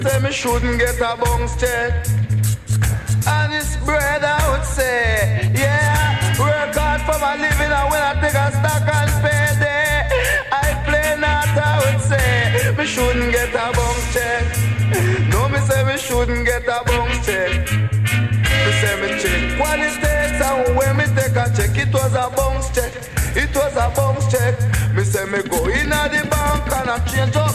Say me shouldn't get a bounce check. And it's bread I would say. Yeah, work hard for my living and when I take a stock and pay day, I play not I would say. Me shouldn't get a bounce check. No, me say me shouldn't get a bounce check. Me say me check what it takes and when me take a check, it was a bounce check. It was a bounce check. Me say me go in at the bank and I change up